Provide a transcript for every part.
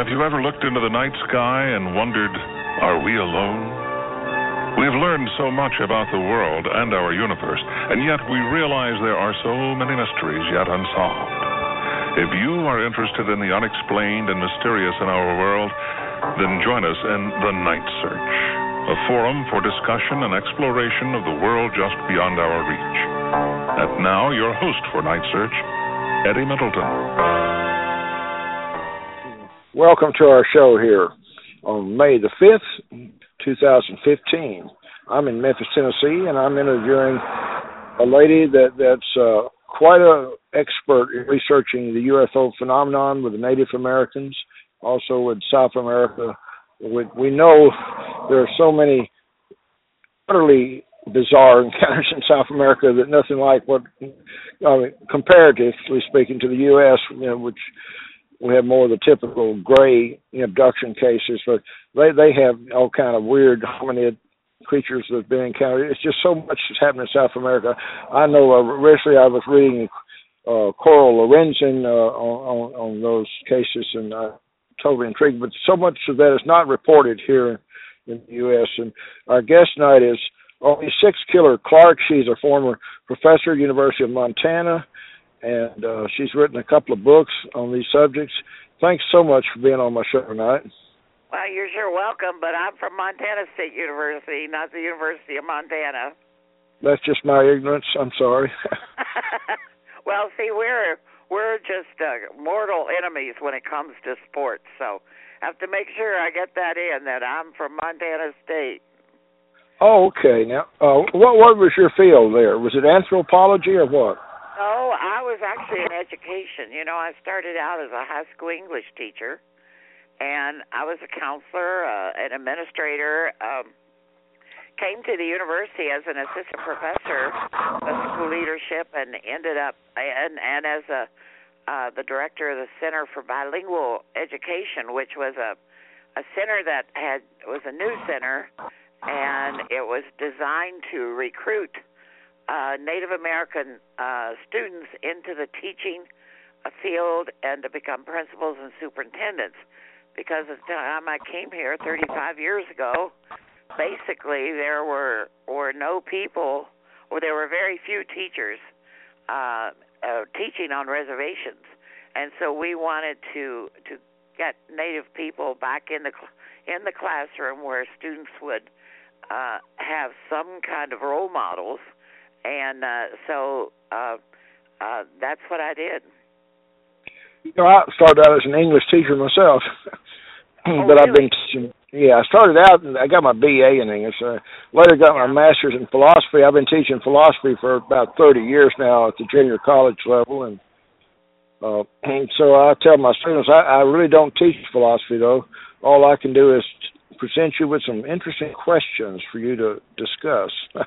Have you ever looked into the night sky and wondered, are we alone? We've learned so much about the world and our universe, and yet we realize there are so many mysteries yet unsolved. If you are interested in the unexplained and mysterious in our world, then join us in The Night Search, a forum for discussion and exploration of the world just beyond our reach. And now, your host for Night Search, Eddie Middleton. Welcome to our show here on May the 5th, 2015. I'm in Memphis, Tennessee, and I'm interviewing a lady that's quite an expert in researching the UFO phenomenon with the Native Americans, also with South America. We know there are so many utterly bizarre encounters in South America that nothing like what, comparatively speaking to the U.S., which we have more of the typical gray abduction cases, but they have all kind of weird hominid creatures that have been encountered. It's just so much that's happening in South America. I know recently I was reading Coral Lorenzen on those cases, and I'm totally intrigued, but so much of that is not reported here in the U.S. And our guest tonight is only six Killer Clark. She's a former professor at the University of Montana, and she's written a couple of books on these subjects. Thanks so much for being on my show tonight. Well, you're sure welcome, but I'm from Montana State University, not the University of Montana. That's just my ignorance. I'm sorry. Well, see, we're just mortal enemies when it comes to sports, so I have to make sure I get that in, that I'm from Montana State. Oh, okay. Now, what was your field there? Was it anthropology or what? No, I was actually in education. I started out as a high school English teacher, and I was a counselor, an administrator, came to the university as an assistant professor of school leadership, and ended up, and as the director of the Center for Bilingual Education, which was a center that was a new center, and it was designed to recruit Native American students into the teaching field and to become principals and superintendents. Because at the time I came here 35 years ago, basically there were no people, or there were very few teachers teaching on reservations, and so we wanted to get Native people back in the classroom where students would have some kind of role models. And so that's what I did. I started out as an English teacher myself, but really? I've been teaching. Yeah, I started out, and I got my BA in English. Later got my master's in philosophy. I've been teaching philosophy for about 30 years now at the junior college level, and so I tell my students I really don't teach philosophy, though. All I can do is present you with some interesting questions for you to discuss.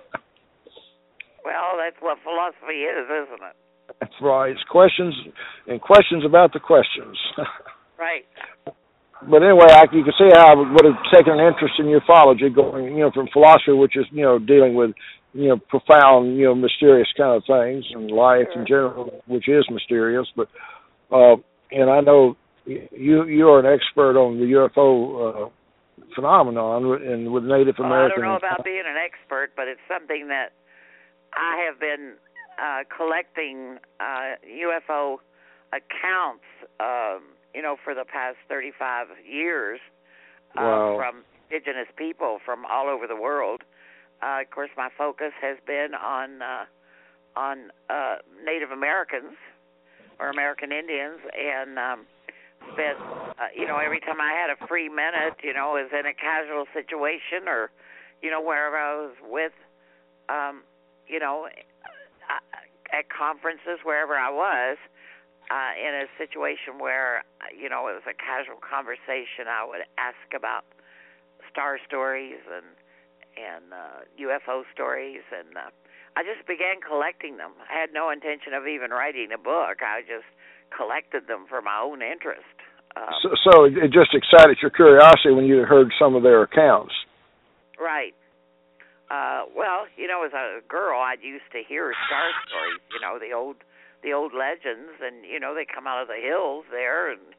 Well, that's what philosophy is, isn't it? That's right. It's questions and questions about the questions. Right. But anyway, you can see how I would have taken an interest in ufology, going, from philosophy, which is, dealing with, profound, mysterious kind of things, and life in general, which is mysterious. But, and I know you are an expert on the UFO phenomenon and with Native Americans. I don't know about being an expert, but it's something that I have been collecting UFO accounts, for the past 35 years from indigenous people from all over the world. Of course, my focus has been on Native Americans or American Indians, and spent, every time I had a free minute, was in a casual situation or, wherever I was with, at conferences, wherever I was, in a situation where, it was a casual conversation, I would ask about star stories and UFO stories, and I just began collecting them. I had no intention of even writing a book. I just collected them for my own interest. So it just excited your curiosity when you heard some of their accounts. Right. Well, as a girl, I used to hear star stories, the old legends, and, they come out of the hills there, and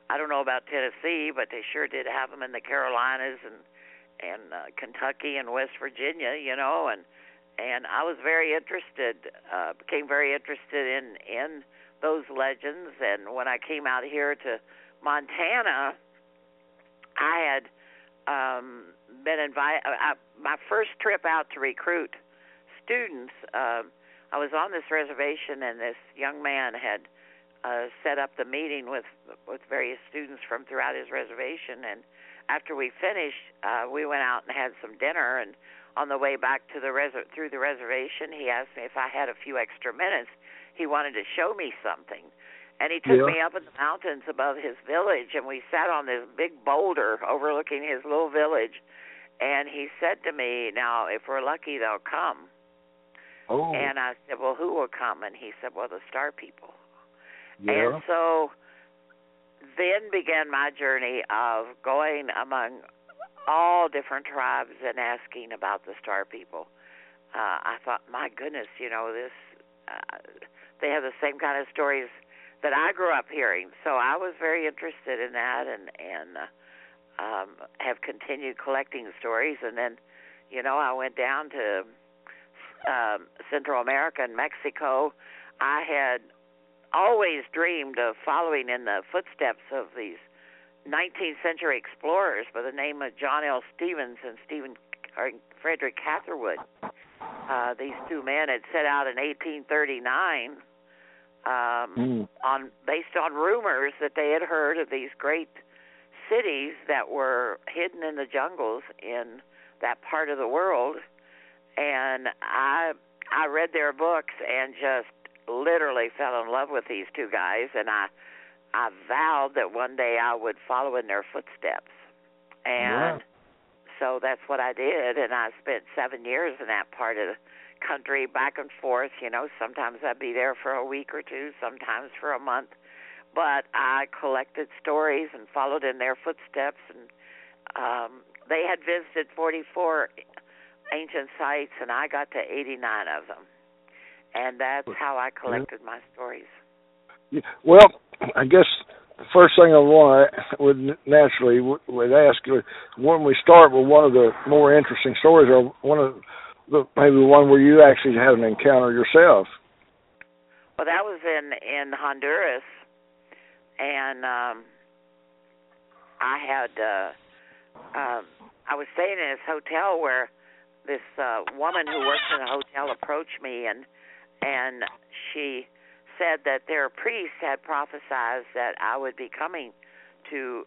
I don't know about Tennessee, but they sure did have them in the Carolinas and Kentucky and West Virginia, and I was very interested, became very interested in those legends. And when I came out here to Montana, I had been invited. My first trip out to recruit students, I was on this reservation, and this young man had set up the meeting with various students from throughout his reservation. And after we finished, we went out and had some dinner. And on the way back to through the reservation, he asked me if I had a few extra minutes. He wanted to show me something. And he took me up in the mountains above his village, and we sat on this big boulder overlooking his little village. And he said to me, "Now, if we're lucky, they'll come." Oh. And I said, "Well, who will come?" And he said, "Well, the Star People." Yeah. And so then began my journey of going among all different tribes and asking about the Star People. I thought, my goodness, this they have the same kind of stories that I grew up hearing. So I was very interested in that, and have continued collecting stories. And then, I went down to Central America and Mexico. I had always dreamed of following in the footsteps of these 19th century explorers by the name of John L. Stevens and Frederick Catherwood. These two men had set out in 1839 based on rumors that they had heard of these great cities that were hidden in the jungles in that part of the world. And I read their books and just literally fell in love with these two guys, and I vowed that one day I would follow in their footsteps. And so that's what I did, and I spent 7 years in that part of the country, back and forth. Sometimes I'd be there for a week or two, sometimes for a month. But I collected stories and followed in their footsteps, and they had visited 44 ancient sites, and I got to 89 of them. And that's how I collected my stories. Well, I guess the first thing I would naturally ask you, when we start with one of the more interesting stories, or maybe one where you actually had an encounter yourself. Well, that was in Honduras, and I was staying in this hotel where this woman who works in the hotel approached me, and she said that their priest had prophesied that I would be coming to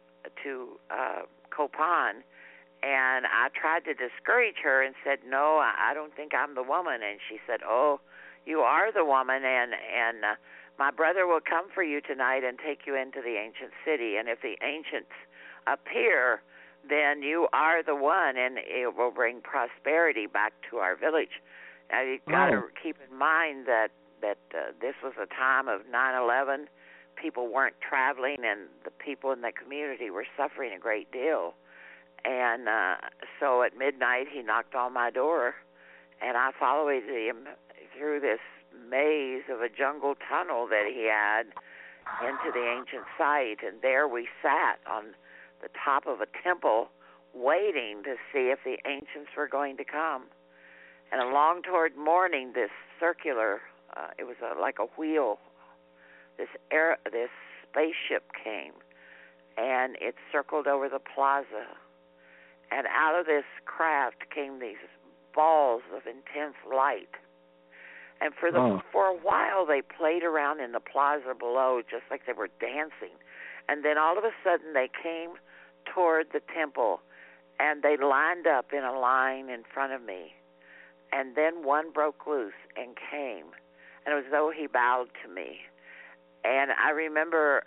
Copan, and I tried to discourage her and said, "No, I don't think I'm the woman." And she said, "Oh, you are the woman, and my brother will come for you tonight and take you into the ancient city, and if the ancients appear, then you are the one, and it will bring prosperity back to our village." Now, you've got to keep in mind that this was a time of 9/11. People weren't traveling, and the people in the community were suffering a great deal. And so at midnight, he knocked on my door, and I followed him through this maze of a jungle tunnel that he had into the ancient site. And there we sat on the top of a temple waiting to see if the ancients were going to come. And along toward morning, this circular, it was like a wheel, this spaceship came, and it circled over the plaza. And out of this craft came these balls of intense light. And for a while, they played around in the plaza below, just like they were dancing. And then all of a sudden, they came toward the temple, and they lined up in a line in front of me. And then one broke loose and came, and it was as though he bowed to me. And I remember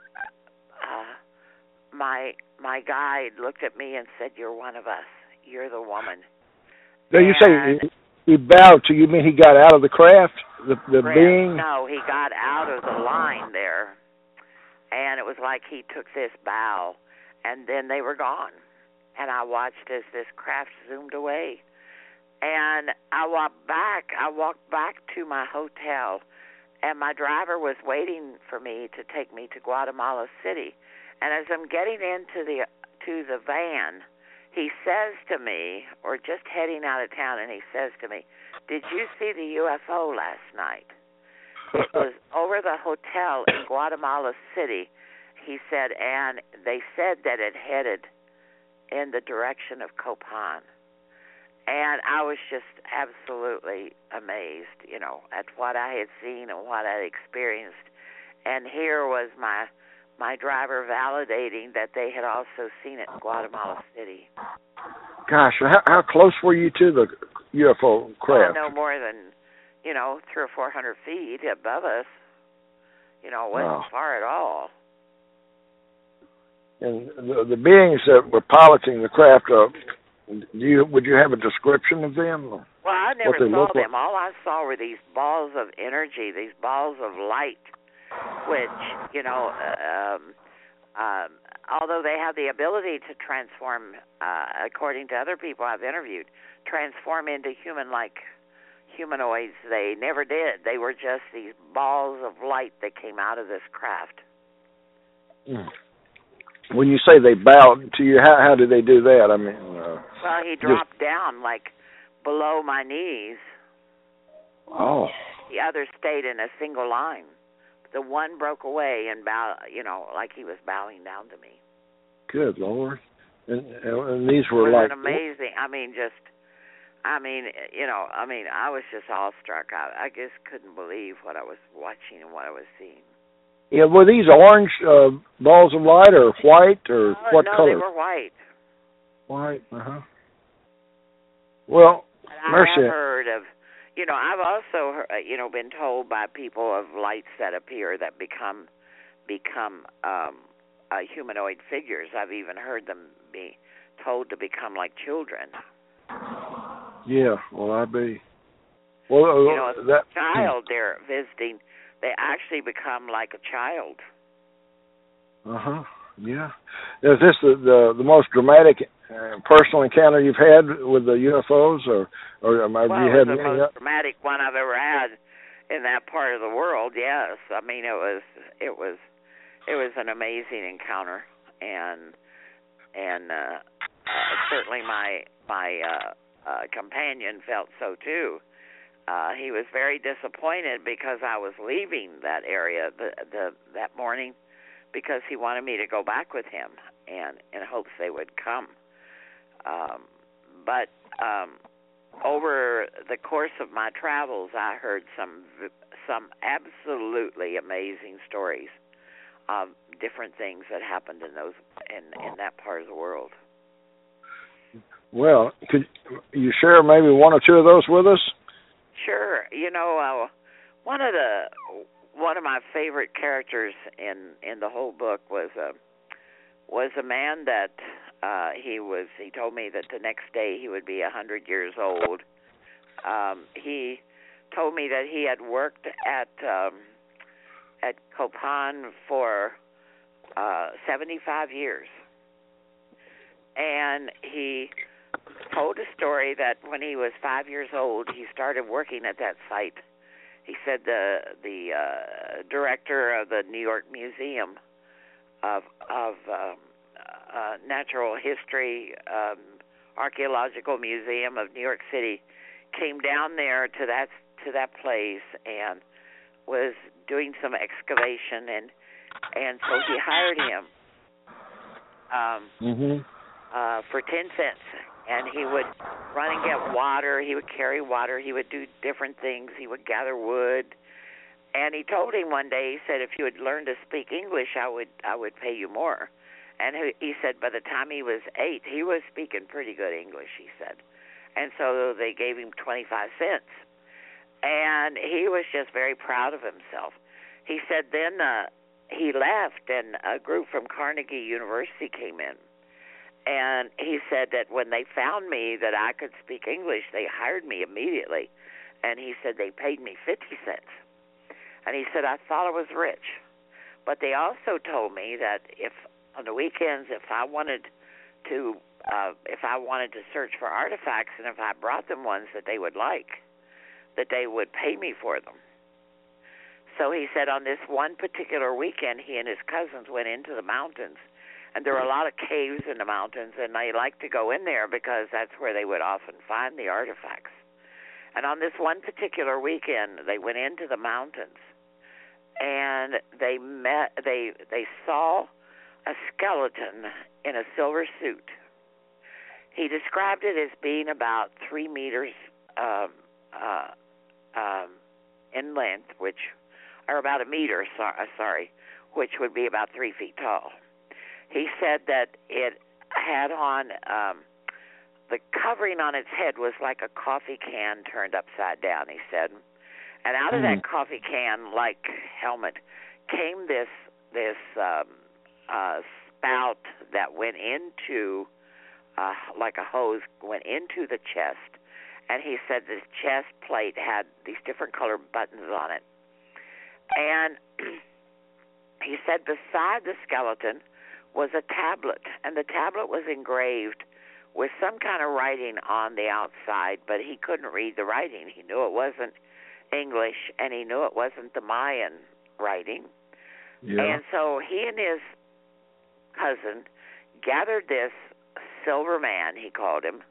my guide looked at me and said, "You're one of us. You're the woman." Now, you say he bowed to you, mean he got out of the craft, the being? No, he got out of the line there, and it was like he took this bow, and then they were gone. And I watched as this craft zoomed away. And I walked back to my hotel, and my driver was waiting for me to take me to Guatemala City. And as I'm getting into the van, he says to me, or just heading out of town, and he says to me, "Did you see the UFO last night?" It was over the hotel in Guatemala City, he said, and they said that it headed in the direction of Copan. And I was just absolutely amazed, at what I had seen and what I had experienced. And here was my driver validating that they had also seen it in Guatemala City. Gosh, how close were you to the UFO craft? No more than, 300 or 400 feet above us. It wasn't far at all. And the beings that were piloting the craft, would you have a description of them? Well, I never saw them. All I saw were these balls of energy, these balls of light, which, although they have the ability to transform, according to other people I've interviewed, transform into human-like humanoids, they never did. They were just these balls of light that came out of this craft. When you say they bowed to you, how did they do that? I mean, well, he dropped down like below my knees. Oh. The others stayed in a single line. The one broke away and bowed, like he was bowing down to me. Good Lord! And these were it was like amazing. I was just awestruck. I just couldn't believe what I was watching and what I was seeing. Yeah, were these orange balls of light or white or what color? No, they were white. White, Well, Mercy. I have heard of, I've also, been told by people of lights that appear that become humanoid figures. I've even heard them be told to become like children. Yeah, well, I'd be. Well, as a child they're visiting, they actually become like a child. Yeah. Is this the most dramatic personal encounter you've had with the UFOs, or have you had the most dramatic one I've ever had in that part of the world? Yes, I mean it was an amazing encounter, and certainly my companion felt so too. He was very disappointed because I was leaving that area that morning, because he wanted me to go back with him and in hopes they would come. But over the course of my travels, I heard some absolutely amazing stories of different things that happened in that part of the world. Well, could you share maybe one or two of those with us? Sure. One of my favorite characters in the whole book was a man that he told me that the next day he would be 100 years old. He told me that he had worked at Copan for 75 years, and he told a story that when he was 5 years old, he started working at that site. He said the director of the New York Museum of Natural History, Archaeological Museum of New York City, came down there to that place and was doing some excavation, and so he hired him for 10 cents. And he would run and get water. He would carry water. He would do different things. He would gather wood. And he told him one day, he said, if you would learn to speak English, I would pay you more. And he said by the time he was 8, he was speaking pretty good English, he said. And so they gave him 25 cents. And he was just very proud of himself. He said then he left, and a group from Carnegie University came in. And he said that when they found me that I could speak English, they hired me immediately. And he said they paid me 50 cents. And he said I thought I was rich. But they also told me that if on the weekends, if I wanted to search for artifacts, and if I brought them ones that they would like, that they would pay me for them. So he said on this one particular weekend, he and his cousins went into the mountains. And there were a lot of caves in the mountains, and they liked to go in there because that's where they would often find the artifacts. And on this one particular weekend, they went into the mountains, and they saw a skeleton in a silver suit. He described it as being about 3 meters in length, or about a meter, which would be about 3 feet tall. He said that it had on, the covering on its head was like a coffee can turned upside down, he said. And out of that coffee can-like helmet came this spout that went into, like a hose, went into the chest. And he said this chest plate had these different colored buttons on it. And he said beside the skeleton was a tablet, and the tablet was engraved with some kind of writing on the outside, but he couldn't read the writing. He knew it wasn't English, and he knew it wasn't the Mayan writing. Yeah. And so he and his cousin gathered this silver man, he called him,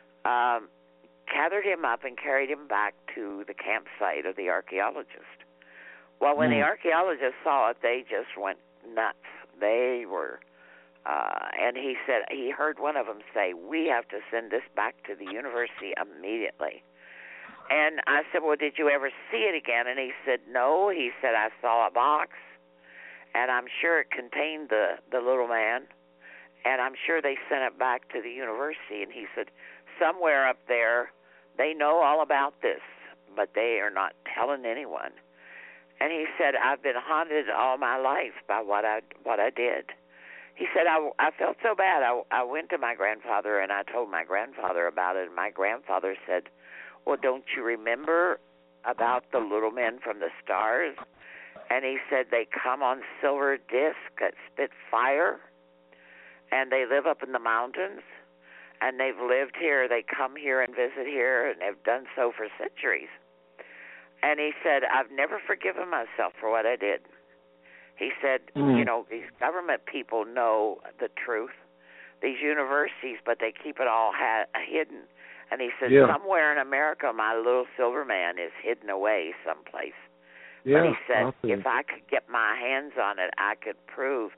gathered him up and carried him back to the campsite of the archaeologist. Well, when the archaeologists saw it, they just went nuts. They were, and he said, he heard one of them say, "We have to send this back to the university immediately." And I said, "Well, did you ever see it again?" And he said, "No." He said, "I saw a box, and I'm sure it contained the little man, and I'm sure they sent it back to the university." And he said, "Somewhere up there, they know all about this, but they are not telling anyone." And he said, "I've been haunted all my life by what I did." He said, I felt so bad. I went to my grandfather, and I told my grandfather about it. And my grandfather said, "Well, don't you remember about the little men from the stars?" And he said, "They come on silver discs that spit fire, and they live up in the mountains, and they've lived here. They come here and visit here, and they've done so for centuries." And he said, "I've never forgiven myself for what I did." He said, "You know, these government people know the truth, these universities, but they keep it all hidden." And he said, "Somewhere in America, my little silver man is hidden away someplace." Yeah, but he said, if I could get my hands on it, I could prove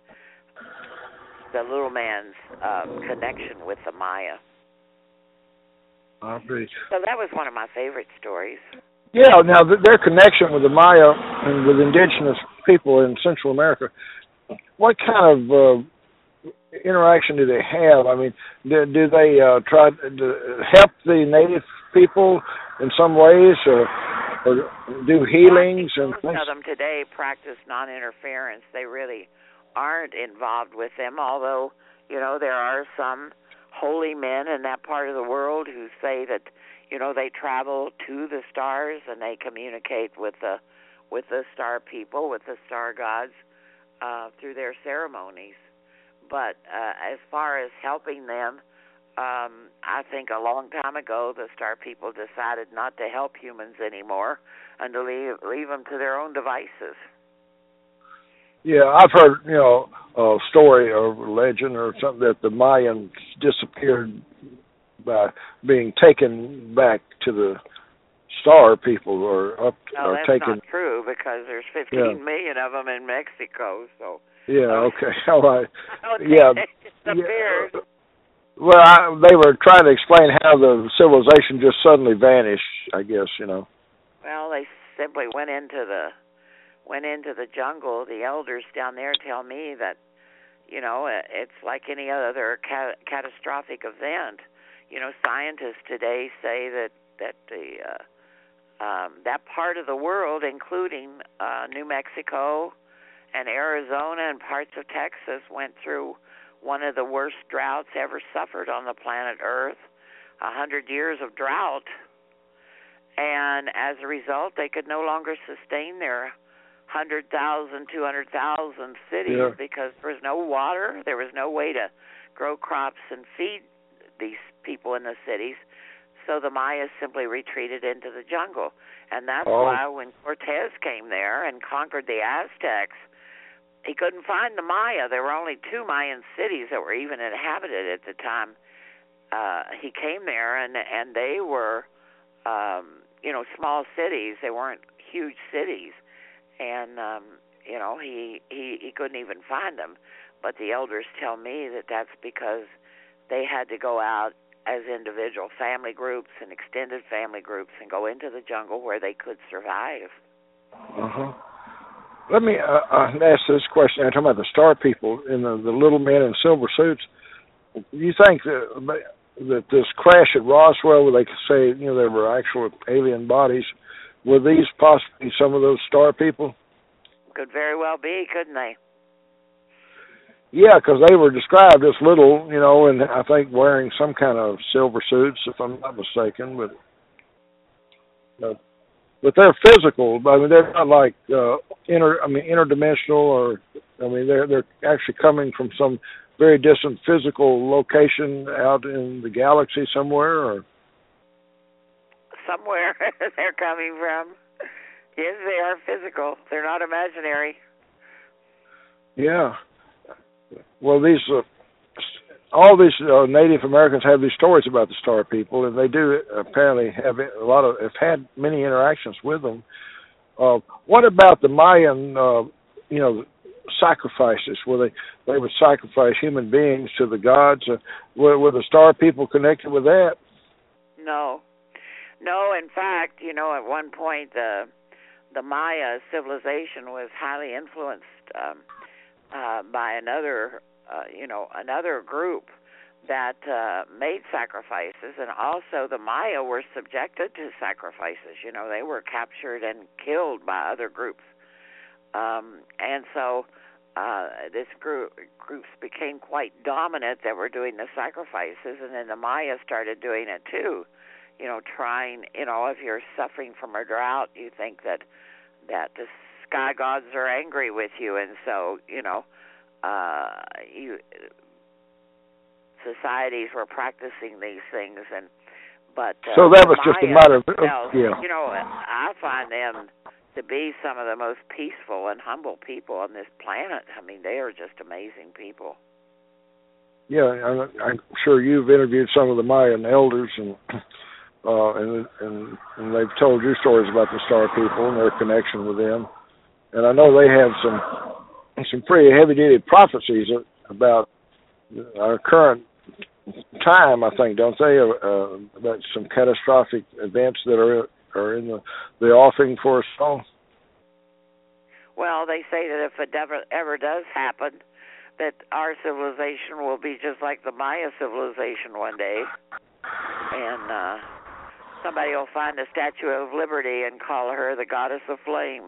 the little man's connection with the Maya. So that was one of my favorite stories. Yeah, now their connection with the Maya and with indigenous people in Central America, what kind of interaction do they have? I mean, do they try to help the native people in some ways, or do healings and things? Most of them today practice non-interference. They really aren't involved with them, although, you know, there are some holy men in that part of the world who say that, you know, they travel to the stars and they communicate with the star people, with the star gods, through their ceremonies. But as far as helping them, I think a long time ago the star people decided not to help humans anymore and to leave them to their own devices. Yeah, I've heard, you know, a story or legend or something that the Mayans disappeared by being taken back to the star people, or that's taken. Not true, because there's 15 million of them in Mexico. So. Yeah. Okay. All right. They disappeared. Well, they were trying to explain how the civilization just suddenly vanished, I guess, you know. Well, they simply went into the jungle. The elders down there tell me that, you know, it's like any other catastrophic event. You know, scientists today say that that part of the world, including New Mexico and Arizona and parts of Texas, went through one of the worst droughts ever suffered on the planet Earth, 100 years of drought. And as a result, they could no longer sustain their 100,000, 200,000 cities because there was no water. There was no way to grow crops and feed these people in the cities. so the Mayas simply retreated into the jungle. And that's why when Cortez came there and conquered the Aztecs, he couldn't find the Maya. There were only 2 Mayan cities that were even inhabited at the time. He came there, and they were, small cities. They weren't huge cities. And, he couldn't even find them. But the elders tell me that that's because they had to go out as individual family groups and extended family groups and go into the jungle where they could survive. Uh-huh. Let me ask this question. I'm talking about the star people and the little men in silver suits. Do you think that this crash at Roswell, where they could say, there were actual alien bodies, were these possibly some of those star people? Could very well be, couldn't they? Yeah, because they were described as little, and I think wearing some kind of silver suits, if I'm not mistaken. But they're physical. I mean, they're not like interdimensional, or they're actually coming from some very distant physical location out in the galaxy somewhere, or somewhere they're coming from. Yes, they are physical. They're not imaginary. Yeah. Well, all these Native Americans have these stories about the star people, and they do apparently have had many interactions with them. What about the Mayan, sacrifices, where they would sacrifice human beings to the gods? Were the star people connected with that? No. In fact, at one point the Maya civilization was highly influenced by another group that made sacrifices, and also the Maya were subjected to sacrifices. They were captured and killed by other groups, and so this groups became quite dominant that were doing the sacrifices, and then the Maya started doing it too. Trying, if you're suffering from a drought, you think that the sky gods are angry with you, and so societies were practicing these things, but so that was just a matter of I find them to be some of the most peaceful and humble people on this planet. I mean, they are just amazing people. Yeah, I'm sure you've interviewed some of the Mayan elders, and they've told you stories about the star people and their connection with them. And I know they have some pretty heavy-duty prophecies about our current time, I think, don't they? About some catastrophic events that are in the offing for us all. Well, they say that if it ever does happen, that our civilization will be just like the Maya civilization one day, and somebody will find a Statue of Liberty and call her the Goddess of Flame.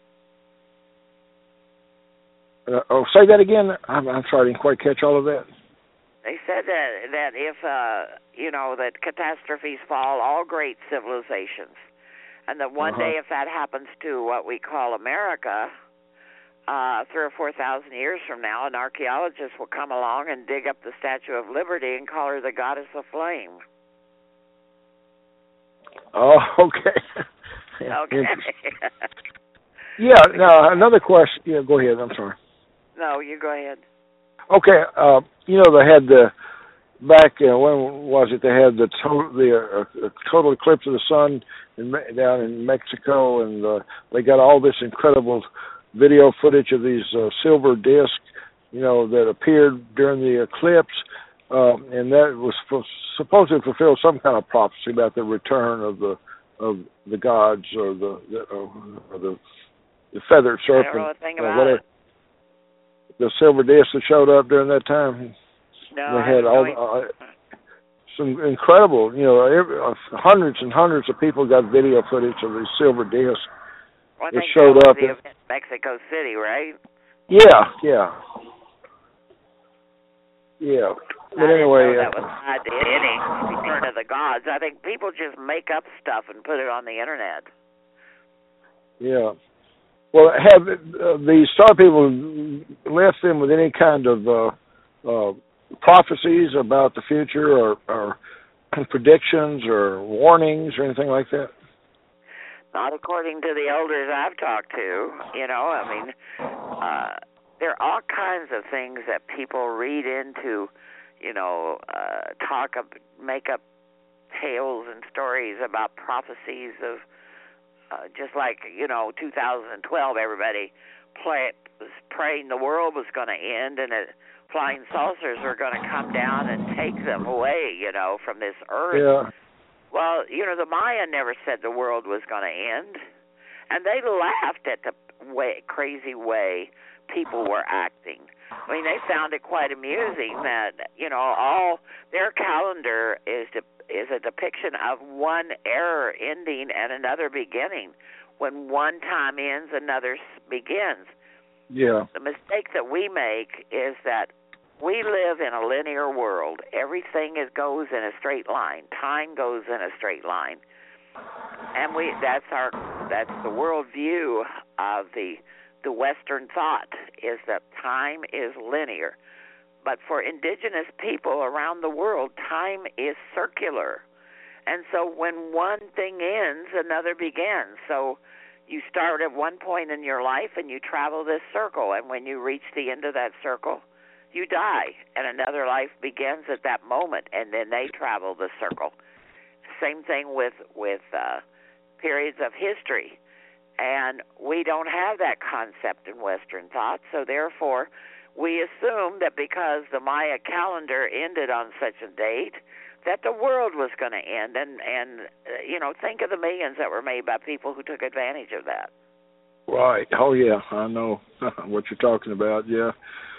Say that again. I'm sorry, I didn't quite catch all of that. They said that if that catastrophes fall all great civilizations, and that one day if that happens to what we call America, 3,000 or 4,000 years from now, an archaeologist will come along and dig up the Statue of Liberty and call her the Goddess of Flame. Oh, okay. Okay. Yeah. Now another question. Yeah, go ahead. I'm sorry. No, you go ahead. Okay. They had back. When was it? They had the total eclipse of the sun down in Mexico, and they got all this incredible video footage of these silver discs, that appeared during the eclipse, and that was supposed to fulfill some kind of prophecy about the return of the gods, or the feathered serpent. I don't know a thing about it. The silver discs that showed up during that time. No, they had some incredible, hundreds and hundreds of people got video footage of these silver discs. Well, that showed up in Mexico City, right? Yeah. But anyway, that was tied to any return of the gods. I think people just make up stuff and put it on the internet. Yeah. Well, have the star people left them with any kind of prophecies about the future, or predictions or warnings or anything like that? Not according to the elders I've talked to. There are all kinds of things that people read into, make up tales and stories about prophecies of, just like, 2012, everybody was praying the world was going to end and that flying saucers were going to come down and take them away, from this earth. Yeah. Well, the Maya never said the world was going to end, and they laughed at the crazy way people were acting. I mean, they found it quite amusing that, all their calendar is a depiction of one era ending and another beginning. When one time ends, another begins. Yeah. The mistake that we make is that we live in a linear world. Everything goes in a straight line. Time goes in a straight line, and that's the world view of the Western thought, is that time is linear. But for indigenous people around the world, time is circular, and so when one thing ends, another begins. So you start at one point in your life and you travel this circle, and when you reach the end of that circle, you die, and another life begins at that moment, and then they travel the circle. Same thing with periods of history, and we don't have that concept in Western thought, so therefore we assume that because the Maya calendar ended on such a date, that the world was going to end, and think of the millions that were made by people who took advantage of that. Right. Oh, yeah, I know what you're talking about, yeah.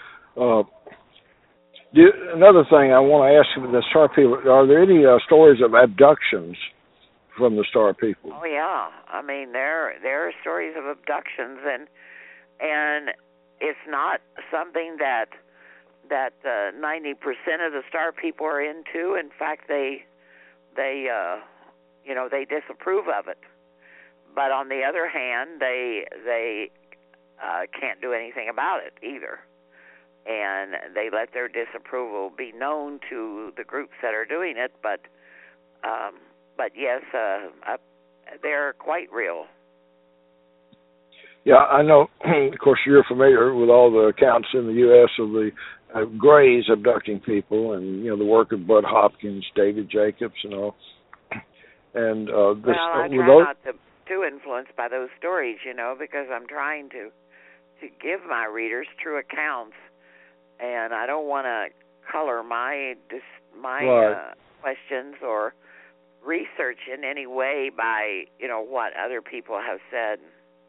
Another thing I want to ask you, the Star People, are there any stories of abductions from the Star People? Oh yeah, I mean there are stories of abductions, and it's not something that 90% of the Star People are into. In fact, they disapprove of it. But on the other hand, they can't do anything about it either. And they let their disapproval be known to the groups that are doing it, but yes, they're quite real. Yeah, I know. Of course, you're familiar with all the accounts in the U.S. of the Greys abducting people, and the work of Bud Hopkins, David Jacobs, and all. And I try not to too influenced by those stories, because I'm trying to give my readers true accounts. And I don't want to color my questions or research in any way by what other people have said.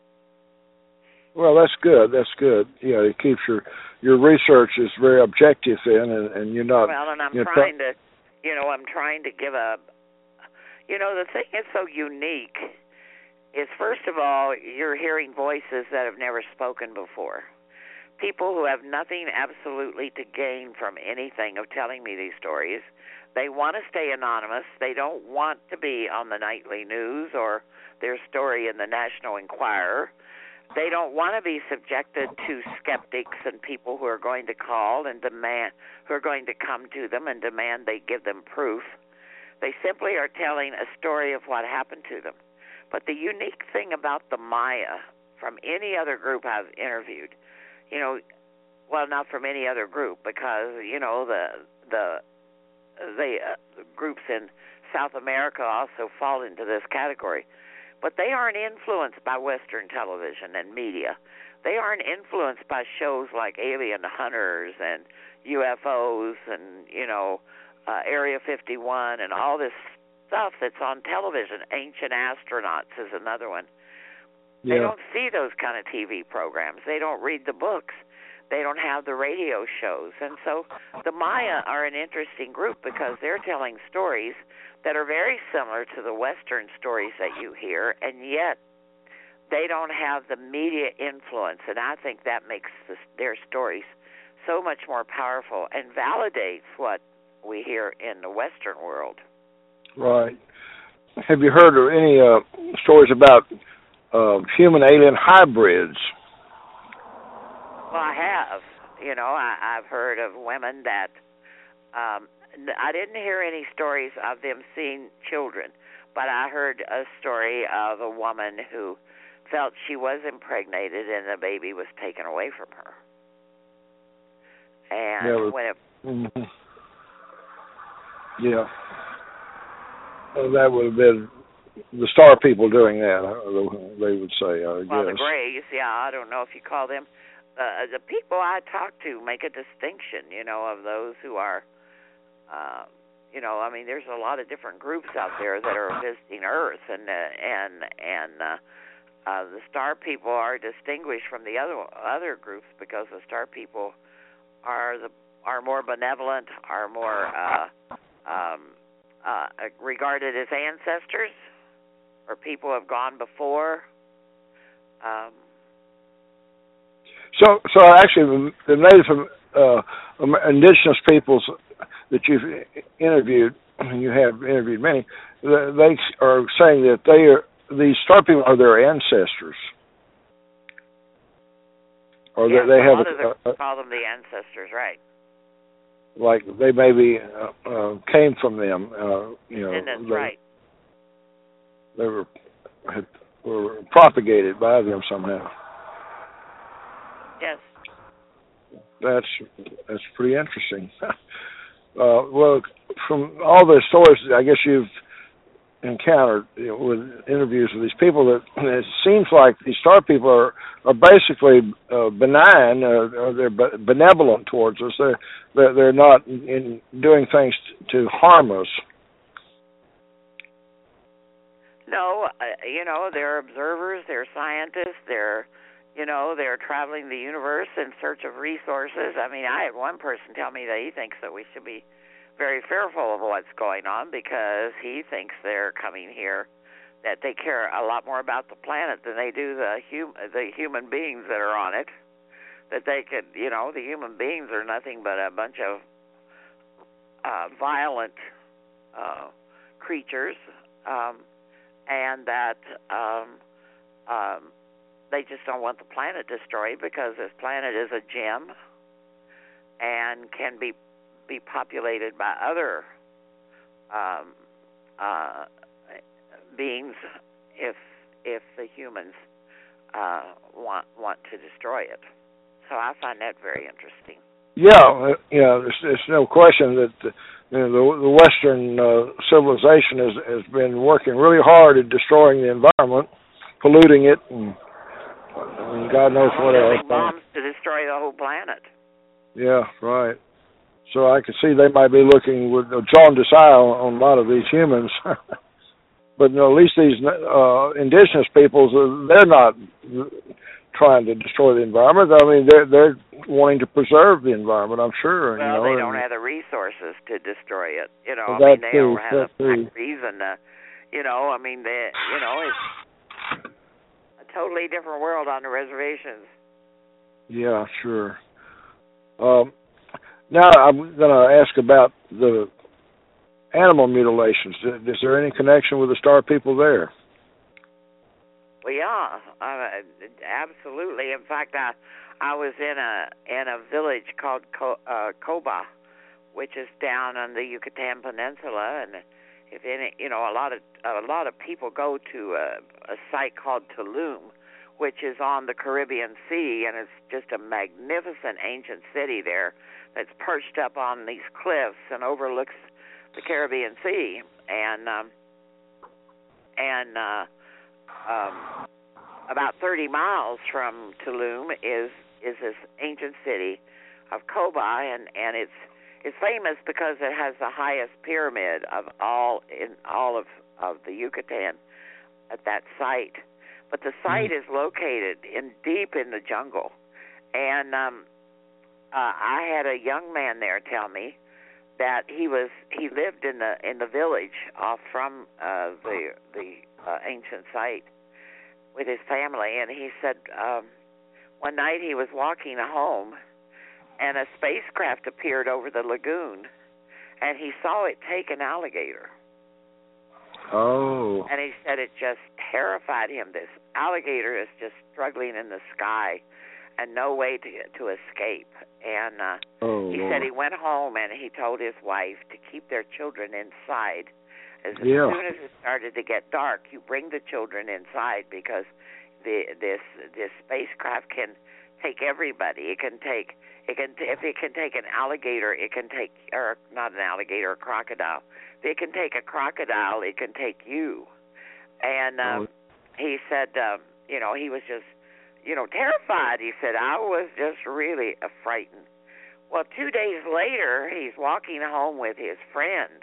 Well, that's good. That's good. It keeps your research is very objective then, and you're not. Well, and I'm trying to give a. The thing that's so unique is, first of all, you're hearing voices that have never spoken before. People who have nothing absolutely to gain from anything of telling me these stories. They want to stay anonymous. They don't want to be on the nightly news or their story in the National Enquirer. They don't want to be subjected to skeptics and people who are going to call and who are going to come to them and demand they give them proof. They simply are telling a story of what happened to them. But the unique thing about the Maya, from any other group I've interviewed, not from any other group, because the groups in South America also fall into this category. But they aren't influenced by Western television and media. They aren't influenced by shows like Alien Hunters and UFOs and, Area 51 and all this stuff that's on television. Ancient Astronauts is another one. Yeah. They don't see those kind of TV programs. They don't read the books. They don't have the radio shows. And so the Maya are an interesting group because they're telling stories that are very similar to the Western stories that you hear, and yet they don't have the media influence. And I think that makes their stories so much more powerful and validates what we hear in the Western world. Right. Have you heard of any stories about human-alien hybrids? Well, I have. I've heard of women that I didn't hear any stories of them seeing children, but I heard a story of a woman who felt she was impregnated and the baby was taken away from her. And when it... Mm-hmm. Yeah. Well, that would have been the star people doing that, they would say, I guess. Well, the Greys, yeah, I don't know if you call them. The people I talk to make a distinction, of those who are, I mean, there's a lot of different groups out there that are visiting Earth, and the star people are distinguished from the other groups because the star people are more benevolent, are more regarded as ancestors, or people have gone before. So actually, the native indigenous peoples that you've interviewed, and you have interviewed many, they are saying that these star people are their ancestors, or yes, they have call them the ancestors, right? Like they maybe came from them, And that's right. They were propagated by them somehow. Yes. That's pretty interesting. Well, from all the stories I guess you've encountered with interviews with these people, that it seems like these star people are basically benign, or they're benevolent towards us. They're not doing things to harm us. No, they're observers, they're scientists, they're traveling the universe in search of resources. I mean, I had one person tell me that he thinks that we should be very fearful of what's going on because he thinks they're coming here, that they care a lot more about the planet than they do the human beings that are on it. That they could, the human beings are nothing but a bunch of violent creatures, and that they just don't want the planet destroyed because this planet is a gem and can be populated by other beings if the humans want to destroy it. So I find that very interesting. Yeah, there's no question that the Western civilization has been working really hard at destroying the environment, polluting it, and God knows what else. Bombs to destroy the whole planet. Yeah, right. So I can see they might be looking with a jaundiced eye on a lot of these humans. But at least these indigenous peoples, they're not trying to destroy the environment. I mean, they're wanting to preserve the environment, I'm sure. Well, they don't have the resources to destroy it. They don't have the reason to. It's a totally different world on the reservations. Yeah, sure. Now I'm going to ask about the animal mutilations. Is there any connection with the star people there? Well, yeah, absolutely. In fact, I was in a village called Coba, which is down on the Yucatan Peninsula, and if any, a lot of people go to a site called Tulum, which is on the Caribbean Sea, and it's just a magnificent ancient city there that's perched up on these cliffs and overlooks the Caribbean Sea, and about 30 miles from Tulum is this ancient city of Coba, and it's famous because it has the highest pyramid of all of the Yucatan at that site. But the site is located deep in the jungle, and I had a young man there tell me that he lived in the village off from the ancient site with his family, and he said one night he was walking home and a spacecraft appeared over the lagoon, and he saw it take an alligator. Oh. And he said it just terrified him. This alligator is just struggling in the sky, and no way to escape. And he said he went home and he told his wife to keep their children inside. As soon as it started to get dark, you bring the children inside, because this spacecraft can take everybody. If it can take an alligator, it can take, or not an alligator, a crocodile. If it can take a crocodile, it can take you. And he said, he was just, terrified. He said, I was just really frightened. Well, 2 days later, he's walking home with his friend,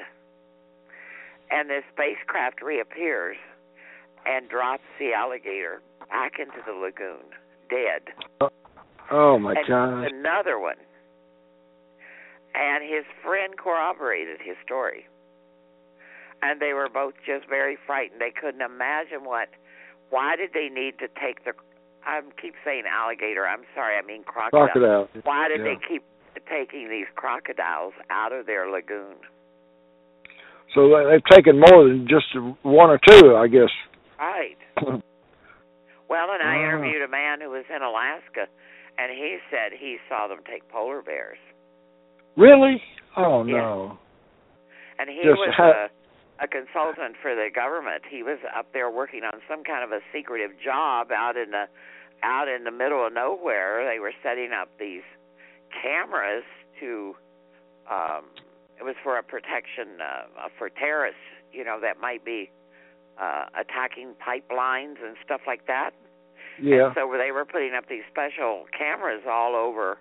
and this spacecraft reappears and drops the alligator back into the lagoon, dead. Oh, my God. And another one. And his friend corroborated his story. And they were both just very frightened. They couldn't imagine why did they need to take I keep saying alligator. I'm sorry, I mean crocodile. Why did they keep taking these crocodiles out of their lagoon? So they've taken more than just one or two, I guess. Right. Well, and I interviewed a man who was in Alaska, and he said he saw them take polar bears. Really? Oh, no. And he was a consultant for the government. He was up there working on some kind of a secretive job out in the middle of nowhere. They were setting up these cameras to it was for a protection for terrorists, that might be attacking pipelines and stuff like that. Yeah. And so they were putting up these special cameras all over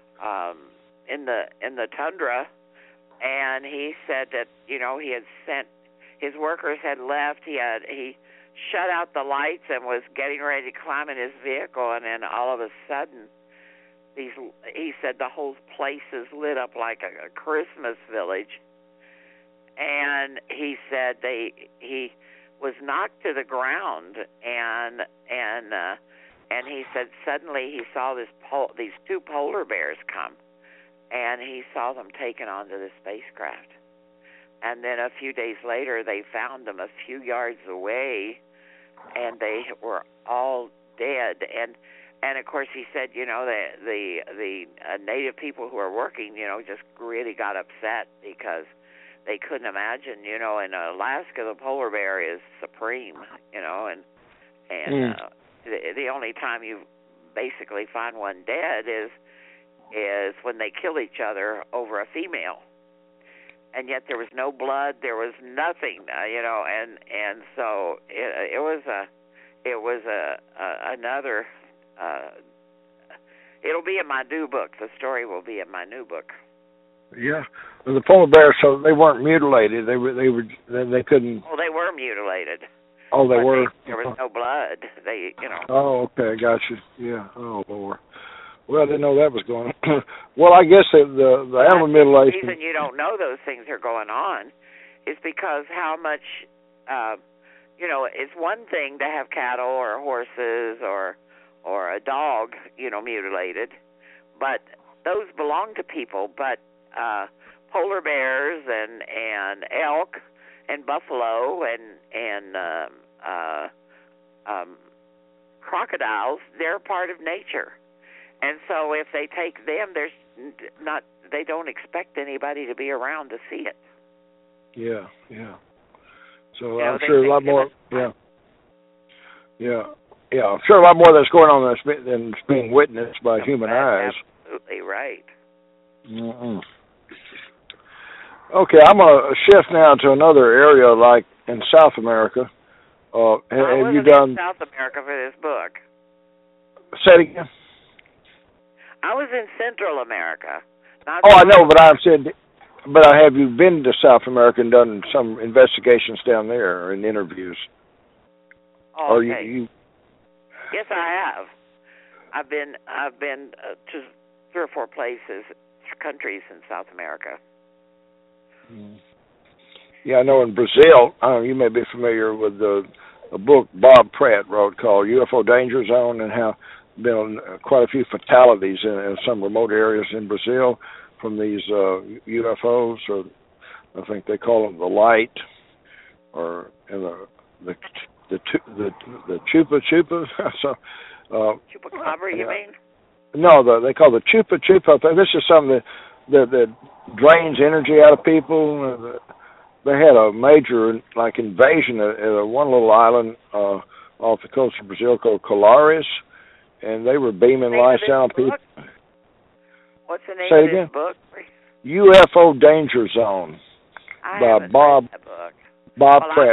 in the tundra, and he said that he had sent his workers had left. He shut out the lights and was getting ready to climb in his vehicle, and then all of a sudden, he said the whole place is lit up like a Christmas village. And he said he was knocked to the ground, and he said suddenly he saw these two polar bears come, and he saw them taken onto the spacecraft. And then a few days later, they found them a few yards away, and they were all dead. And of course, he said, the native people who are working, just really got upset because they couldn't imagine, in Alaska, the polar bear is supreme, and the only time you basically find one dead is when they kill each other over a female. And yet there was no blood, there was nothing, and so it was another. It'll be in my new book. The story will be in my new book. Yeah, well, the polar bears, so they weren't mutilated. They couldn't. Well, they were mutilated. Oh, they were. There was no blood. Oh, okay, got you. Yeah. Oh, Lord. Well, I didn't know that was going on. Well, I guess the animal mutilation. The reason you don't know those things are going on is because how much, it's one thing to have cattle or horses or a dog, mutilated, but those belong to people. But polar bears and elk and buffalo and crocodiles, they're part of nature. And so if they take them, they don't expect anybody to be around to see it. Yeah. So I'm sure a lot more. Yeah. I'm sure a lot more that's going on than being witnessed by human eyes. Absolutely right. Mm-mm. Okay, I'm gonna shift now to another area, like in South America. Have you done in South America for this book? Say it again. I was in Central America. I know, but have you been to South America and done some investigations down there and interviews? Oh, okay. Yes, I have. I've been to 3 or 4 countries in South America. Yeah, I know in Brazil. You may be familiar with a book Bob Pratt wrote called UFO Danger Zone, and how been quite a few fatalities in some remote areas in Brazil from these UFOs, or I think they call them the light, or the chupa chupa. So chupacabra, you mean? No, they call the Chupa Chupa. This is something that drains energy out of people. They had a major invasion at one little island off the coast of Brazil called Colares, and they were beaming lights down on people. What's the name of this book? UFO Danger Zone by Bob Pratt.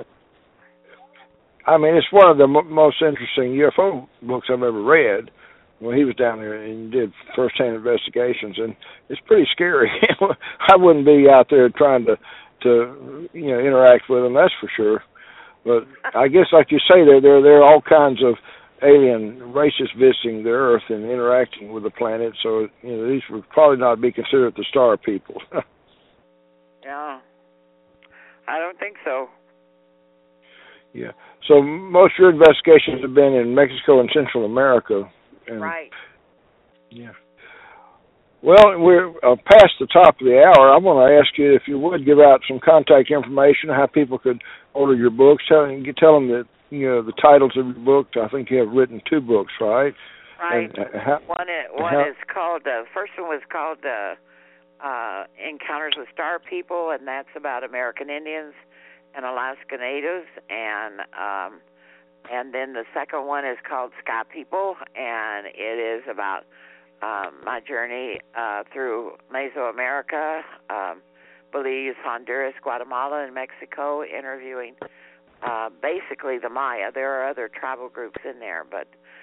It's one of the most interesting UFO books I've ever read. Well, he was down there and did first-hand investigations, and it's pretty scary. I wouldn't be out there trying to interact with them, that's for sure. But I guess, like you say, there are all kinds of alien races visiting the Earth and interacting with the planet. So these would probably not be considered the star people. Yeah, I don't think so. Yeah. So most of your investigations have been in Mexico and Central America. Right. Yeah. Well, we're past the top of the hour. I want to ask you if you would give out some contact information, how people could order your books. Tell them that the titles of your books. I think you have written 2 books, right? Right. One is called. First one was called Encounters with Star People, and that's about American Indians and Alaska Natives, and then the second one is called Sky People, and it is about my journey through Mesoamerica, Belize, Honduras, Guatemala, and Mexico, interviewing basically the Maya. There are other tribal groups in there, but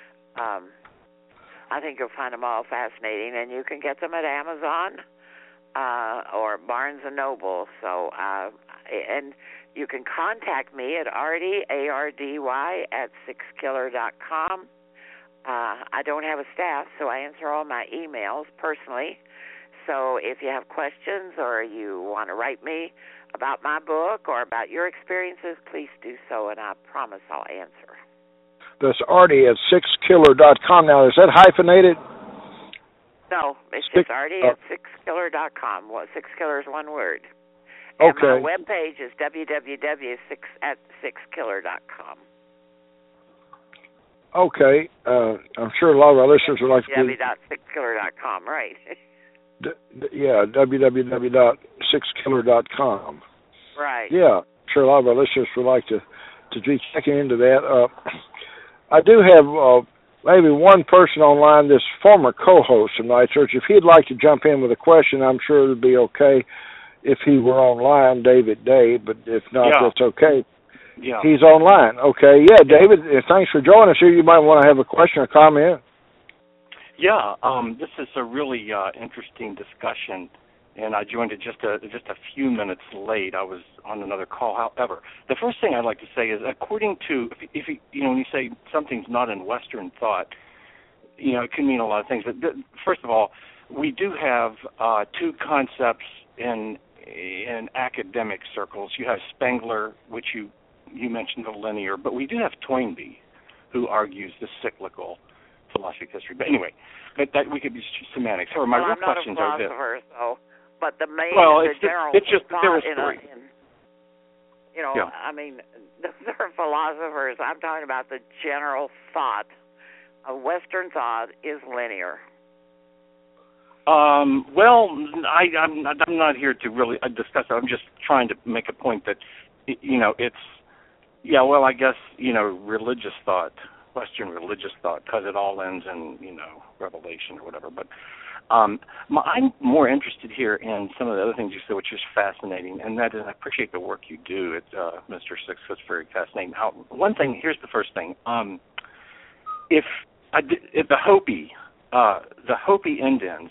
I think you'll find them all fascinating, and you can get them at Amazon or Barnes & Noble. So, and you can contact me at Ardy, ARDY, at sixkiller.com. I don't have a staff, so I answer all my emails personally. So if you have questions or you want to write me about my book or about your experiences, please do so, and I promise I'll answer. That's Ardy at sixkiller.com. Now, is that hyphenated? No, it's just Ardy at sixkiller.com. Well, Sixkiller is one word. And my webpage is www.sixkiller.com. Okay. I'm sure a lot of our listeners would like to... www.sixkiller.com, right. www.sixkiller.com. Right. Yeah, I'm sure a lot of our listeners would like to be checking into that. I do have maybe one person online, this former co-host of Night Search. If he'd like to jump in with a question, I'm sure it would be okay if he were online, David Day, but if not, that's okay. Yeah. He's online. Okay, yeah, David, thanks for joining us here. You might want to have a question or comment. Yeah, this is a really interesting discussion, and I joined it just a few minutes late. I was on another call. However, the first thing I'd like to say is, according to, if when you say something's not in Western thought, it can mean a lot of things. But first of all, we do have 2 concepts in academic circles. You have Spengler, which you mentioned, the linear, but we do have Toynbee, who argues the cyclical philosophy of history. But anyway, that we could be semantics. However, my real questions are this. I'm not a philosopher, so, but the main, it's general just thought there was 3. I mean, those are philosophers. I'm talking about the general thought. A Western thought is linear. Well, I'm not here to really discuss it. I'm just trying to make a point that, it's, I guess, religious thought, Western religious thought, because it all ends in, Revelation or whatever. But I'm more interested here in some of the other things you said, which is fascinating, and that is, I appreciate the work you do at Mr. Six. It's very fascinating. Here's the first thing. If the Hopi Indians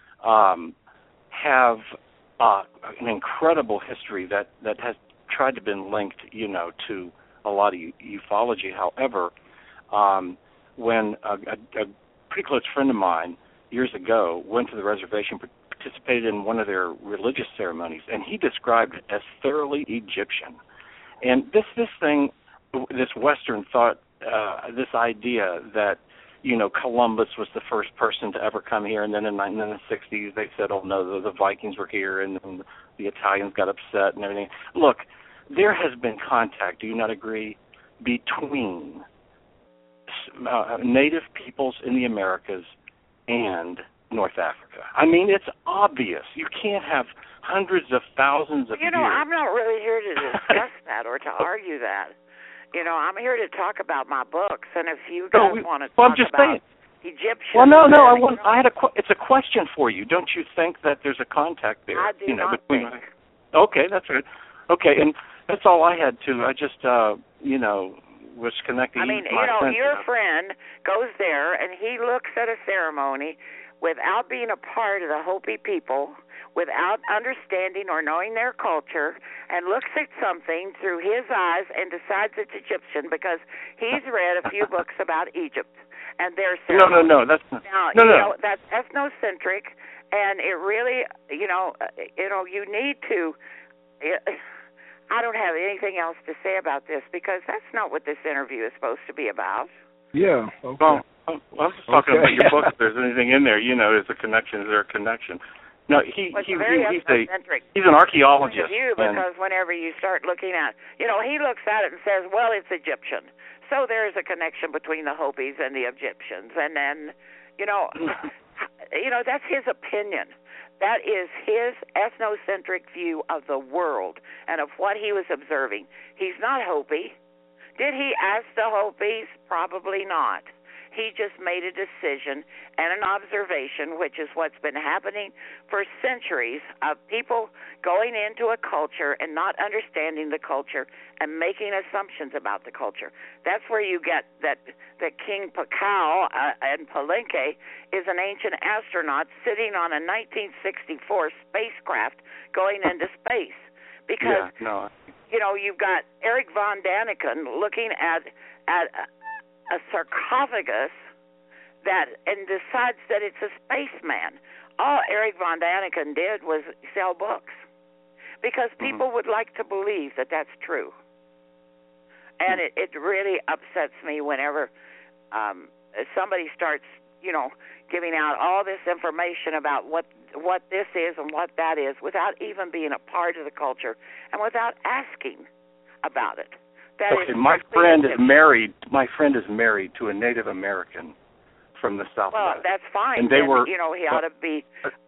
have an incredible history that has tried to been linked, to a lot of ufology. However, when a pretty close friend of mine years ago went to the reservation, participated in one of their religious ceremonies, and he described it as thoroughly Egyptian. And this Western thought, this idea that Columbus was the first person to ever come here, and then in the 60s they said, oh no, the Vikings were here, and then the Italians got upset and everything. Look, there has been contact, do you not agree, between native peoples in the Americas and North Africa. I mean, it's obvious. You can't have hundreds of thousands of years. I'm not really here to discuss that or to argue that. I'm here to talk about my books, and if you guys want to talk about Egyptian. Well, no. It's a question for you. Don't you think that there's a contact there? I do not between. think. Okay, that's good. Okay, and that's all I had to. I just, was connecting. I mean, your friend goes there and he looks at a ceremony without being a part of the Hopi people, without understanding or knowing their culture, and looks at something through his eyes and decides it's Egyptian because he's read a few books about Egypt and their ceremony. No, that's not. No. That's ethnocentric, and it really, you need to. I don't have anything else to say about this because that's not what this interview is supposed to be about. Yeah. Okay. Well, I'm just talking about your book. If there's anything in there, is a connection. Is there a connection? No, he's an archaeologist. Because whenever you start looking at, he looks at it and says, well, it's Egyptian. So there is a connection between the Hopis and the Egyptians. And then, that's his opinion. That is his ethnocentric view of the world and of what he was observing. He's not Hopi. Did he ask the Hopis? Probably not. He just made a decision and an observation, which is what's been happening for centuries, of people going into a culture and not understanding the culture and making assumptions about the culture. That's where you get that King Pakal and Palenque is an ancient astronaut sitting on a 1964 spacecraft going into space. Because, you've got Eric von Daniken looking at a sarcophagus and decides that it's a spaceman. All Eric von Daniken did was sell books because people would like to believe that that's true. And it really upsets me whenever somebody starts, giving out all this information about what this is and what that is without even being a part of the culture and without asking about it. My friend is married to a Native American from the Southwest. Well, that's fine. And they were, he ought to be.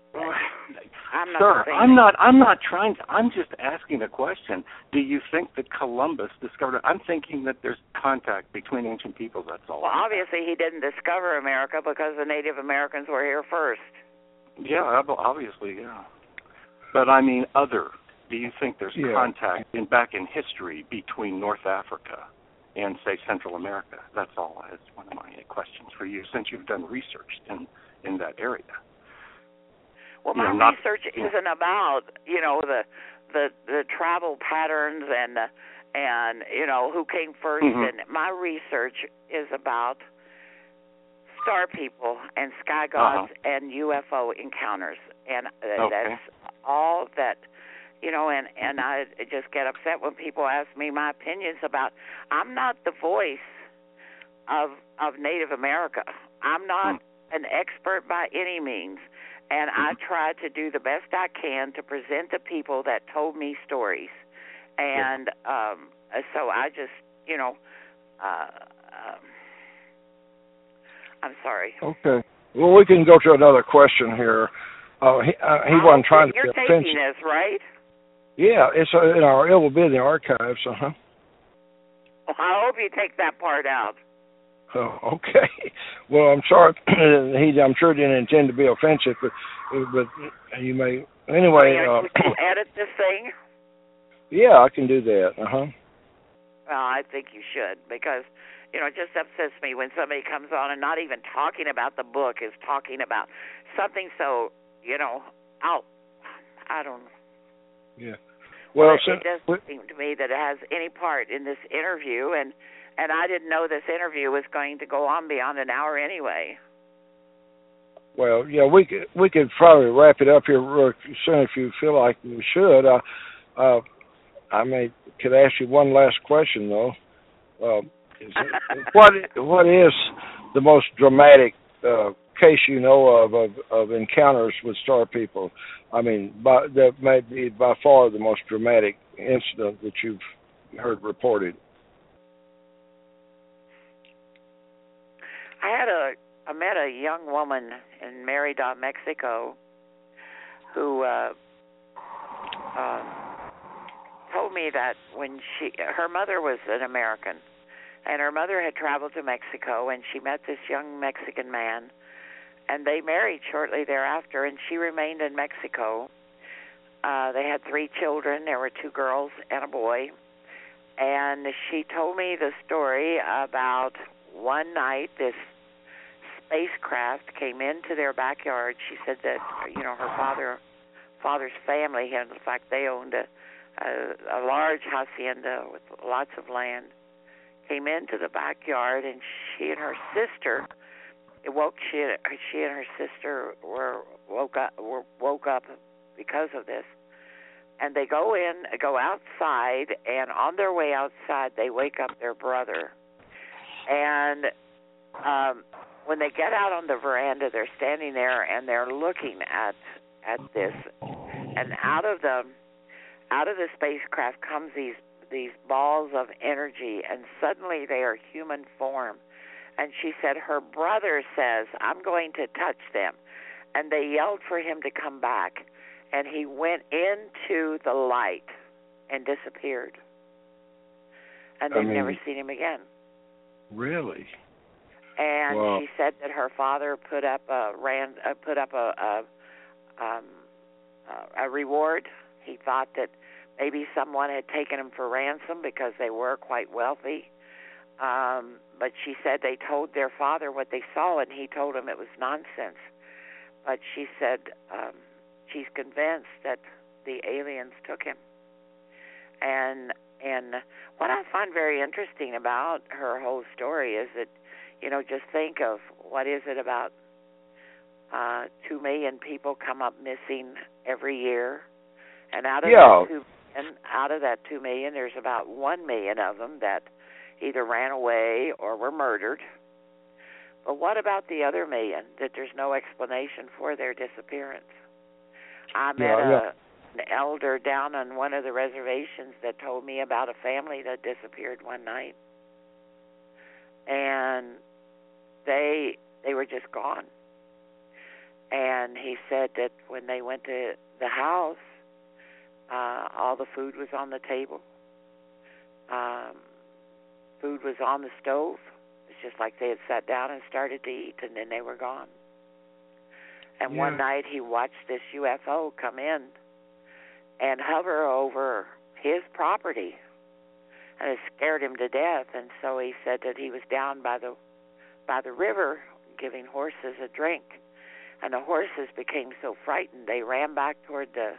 I'm not trying to. I'm just asking a question. Do you think that Columbus discovered it? I'm thinking that there's contact between ancient peoples. That's all. Well, obviously he didn't discover America because the Native Americans were here first. Yeah, obviously, yeah. But I mean, do you think there's contact back in history between North Africa and, say, Central America? That's all. That's one of my questions for you, since you've done research in that area. Well, my research isn't about the travel patterns and who came first. And my research is about star people and sky gods and UFO encounters, and that's all that. And I just get upset when people ask me my opinions about. I'm not the voice of Native America. I'm not an expert by any means, and I try to do the best I can to present the people that told me stories. And so I just, I'm sorry. Okay. Well, we can go to another question here. He wasn't trying to be offensive. You're taping this, right? Yeah, it will be in the archives. Well, I hope you take that part out. Oh, okay. Well, I'm sorry. I'm sure didn't intend to be offensive, but you may anyway. Would you edit this thing? Yeah, I can do that. Well, I think you should, because it just upsets me when somebody comes on and not even talking about the book, is talking about something so out. I don't know. Yeah. Well, it doesn't seem to me that it has any part in this interview, and I didn't know this interview was going to go on beyond an hour anyway. Well, yeah, we could probably wrap it up here real soon if you feel like we should. I could ask you one last question though. What is the most dramatic case you know of encounters with star people? I mean, that may be by far the most dramatic incident that you've heard reported. I had a I met a young woman in Merida, Mexico, who told me that when her mother was an American, and her mother had traveled to Mexico, and she met this young Mexican man, and they married shortly thereafter, and she remained in Mexico. They had 3 children. There were 2 girls and a boy. And she told me the story about one night this spacecraft came into their backyard. She said that, her father's family, in fact, they owned a large hacienda with lots of land, came into the backyard, and she and her sister woke up because of this. And they go outside, and on their way outside, they wake up their brother. And when they get out on the veranda, they're standing there, and they're looking at this. And out of the spacecraft comes these balls of energy, and suddenly they are human form. And she said her brother says, "I'm going to touch them." And they yelled for him to come back. And he went into the light and disappeared. And they've never seen him again. Really? And she said that her father put up a reward. He thought that maybe someone had taken him for ransom because they were quite wealthy. But she said they told their father what they saw, and he told them it was nonsense. But she said she's convinced that the aliens took him. And what I find very interesting about her whole story is that, just think of what is it about 2 million people come up missing every year, and out of that 2 million, there's about 1 million of them that either ran away or were murdered. But what about the other million that there's no explanation for their disappearance? I met an elder down on one of the reservations that told me about a family that disappeared one night. And they were just gone. And he said that when they went to the house, all the food was on the table. Food was on the stove. It's just like they had sat down and started to eat, and then they were gone. And one night he watched this UFO come in and hover over his property, and it scared him to death. And so he said that he was down by the river giving horses a drink, and the horses became so frightened they ran back toward the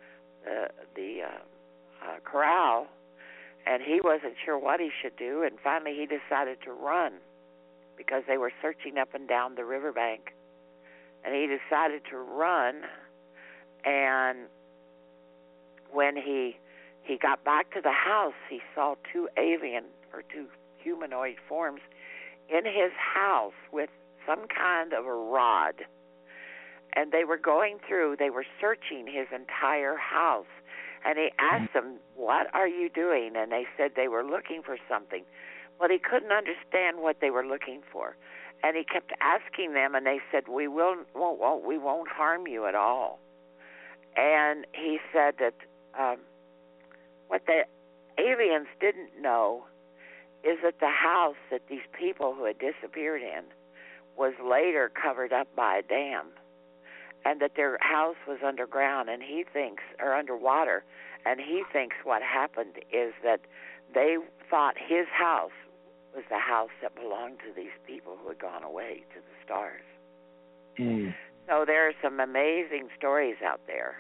corral, and he wasn't sure what he should do. And finally he decided to run because they were searching up and down the riverbank. And he decided to run, and when he got back to the house, he saw 2 humanoid forms in his house with some kind of a rod. And they were searching his entire house. And he asked them, "What are you doing?" And they said they were looking for something. But he couldn't understand what they were looking for. And he kept asking them, and they said, we won't harm you at all. And he said that what the aliens didn't know is that the house that these people who had disappeared in was later covered up by a dam, and that their house was underground, and he thinks, or underwater, and he thinks what happened is that they thought his house was the house that belonged to these people who had gone away to the stars. So there are some amazing stories out there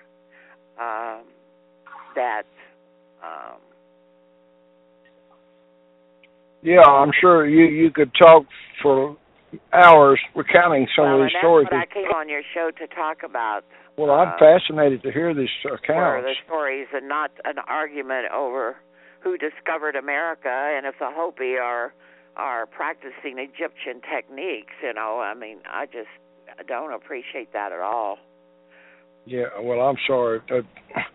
that... I'm sure you could talk for hours recounting some of these stories. Well, that's what I came on your show to talk about. Well, I'm fascinated to hear these accounts. The stories, and not an argument over who discovered America and if the Hopi are practicing Egyptian techniques. I just don't appreciate that at all. Yeah, well, I'm sorry.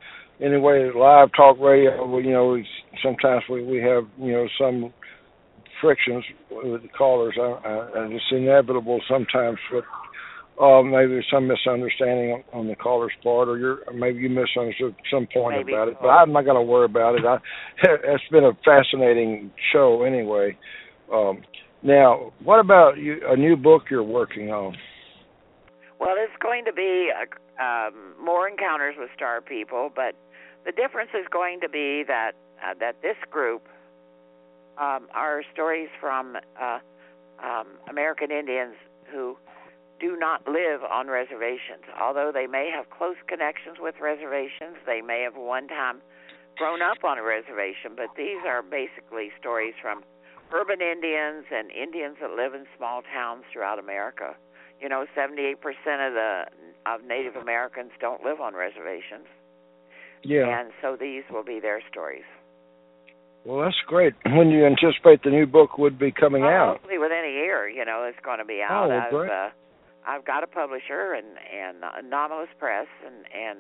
Anyway, live talk radio, sometimes we have, some frictions with the callers. And it's inevitable sometimes, but maybe there's some misunderstanding on the caller's part, or maybe you misunderstood some point about it. But I'm not going to worry about it. It's been a fascinating show anyway. Now, what about a new book you're working on? Well, it's going to be more encounters with star people, but the difference is going to be that this group are stories from American Indians who do not live on reservations. Although they may have close connections with reservations, they may have one time grown up on a reservation, but these are basically stories from urban Indians and Indians that live in small towns throughout America. 78% of Native Americans don't live on reservations. Yeah. And so these will be their stories. Well, that's great. When do you anticipate the new book would be coming out? Hopefully within a year, it's going to be out. Oh, great. I've got a publisher and Anomalous Press, and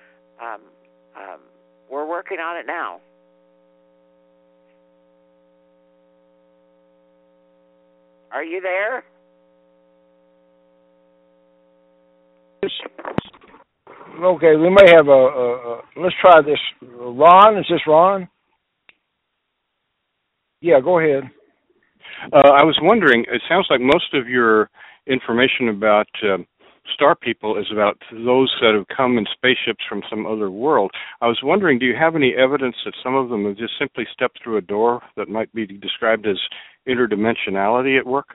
we're working on it now. Are you there? Okay, we may have let's try this. Ron, is this Ron? Yeah, go ahead. I was wondering, it sounds like most of your information about star people is about those that have come in spaceships from some other world. I was wondering, do you have any evidence that some of them have just simply stepped through a door that might be described as interdimensionality at work?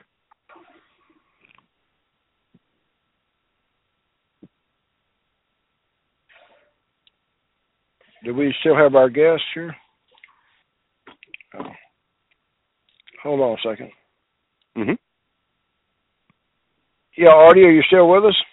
Do we still have our guest here? Oh. Hold on a second. Mm-hmm. Yeah, Artie, are you still with us?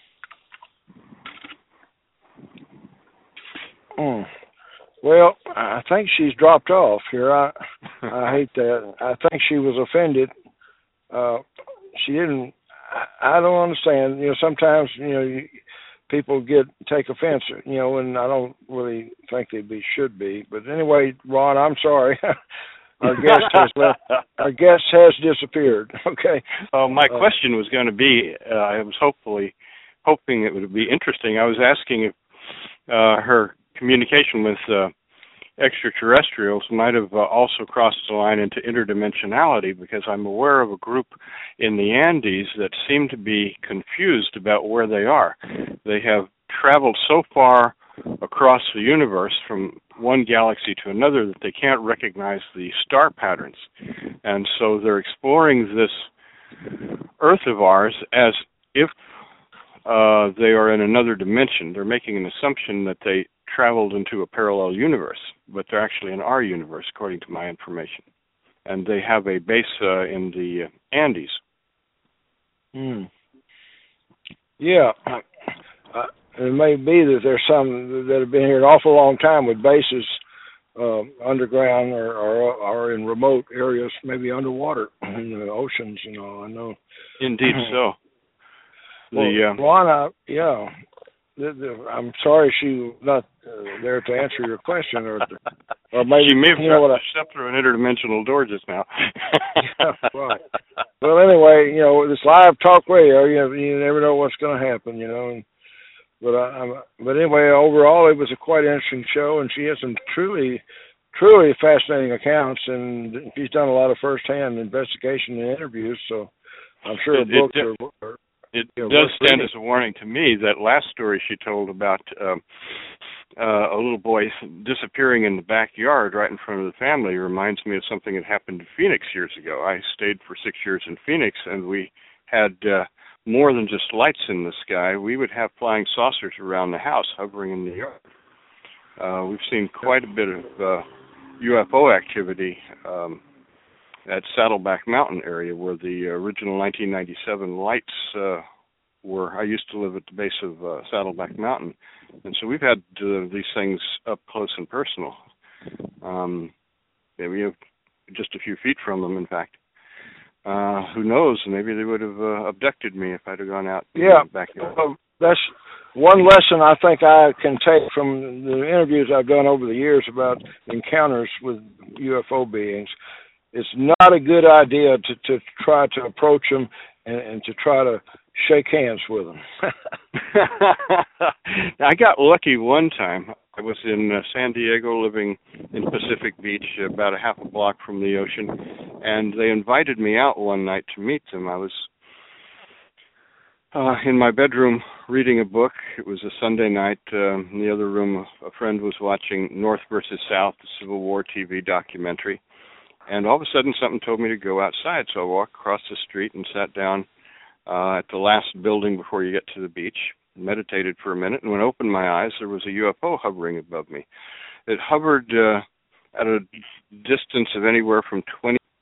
Well, I think she's dropped off here. I hate that. I think she was offended. She didn't. I don't understand. Sometimes people take offense. And I don't really think they should be. But anyway, Ron, I'm sorry. Our guest has left. Our guest has disappeared. Okay. My question was going to be, I was hoping it would be interesting. I was asking if her communication with extraterrestrials might have also crossed the line into interdimensionality, because I'm aware of a group in the Andes that seem to be confused about where they are. They have traveled so far across the universe from one galaxy to another that they can't recognize the star patterns. And so they're exploring this Earth of ours as if they are in another dimension. They're making an assumption that they traveled into a parallel universe, but they're actually in our universe, according to my information. And they have a base in the Andes. Yeah. It may be that there's some that have been here an awful long time with bases underground or in remote areas, maybe underwater in the oceans. I know. Indeed, so. Ron, I'm sorry she was not there to answer your question, or maybe she may have stepped through an interdimensional door just now. Yeah, right. Well, anyway, this live talk radio, you never know what's going to happen, But anyway, overall, it was a quite interesting show, and she has some truly fascinating accounts, and she's done a lot of first-hand investigation and interviews. So I'm sure her books are. It does stand as a warning to me that last story she told about a little boy disappearing in the backyard right in front of the family reminds me of something that happened in Phoenix years ago. I stayed for 6 years in Phoenix, and we had more than just lights in the sky. We would have flying saucers around the house hovering in the yard. We've seen quite a bit of UFO activity at Saddleback Mountain area, where the original 1997 lights were. I used to live at the base of Saddleback Mountain, and so we've had these things up close and personal. We have just a few feet from them, in fact. Who knows? Maybe they would have abducted me if I'd have gone out. Back that's one lesson I think I can take from the interviews I've done over the years about encounters with UFO beings. it's not a good idea to try to approach them and to try to shake hands with them. I got lucky one time. I was in San Diego, living in Pacific Beach, about a half a block from the ocean, and they invited me out one night to meet them. I was in my bedroom reading a book. It was a Sunday night. In the other room, a friend was watching North versus South, the Civil War TV documentary. And all of a sudden, something told me to go outside. So I walked across the street and sat down at the last building before you get to the beach, meditated for a minute, and when I opened my eyes, there was a UFO hovering above me. It hovered at a distance of anywhere from 20